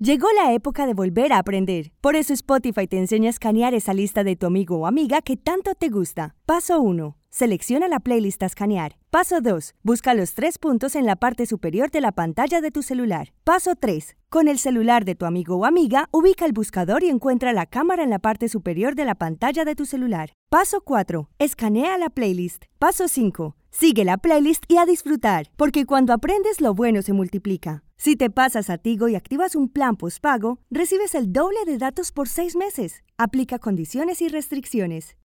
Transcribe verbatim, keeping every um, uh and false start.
Llegó la época de volver a aprender. Por eso Spotify te enseña a escanear esa lista de tu amigo o amiga que tanto te gusta. Paso uno. Selecciona la playlist a escanear. Paso dos. Busca los tres puntos en la parte superior de la pantalla de tu celular. Paso tres. Con el celular de tu amigo o amiga, ubica el buscador y encuentra la cámara en la parte superior de la pantalla de tu celular. Paso cuatro. Escanea la playlist. Paso cinco. Sigue la playlist y a disfrutar, porque cuando aprendes lo bueno se multiplica. Si te pasas a Tigo y activas un plan postpago, recibes el doble de datos por seis meses. Aplica condiciones y restricciones.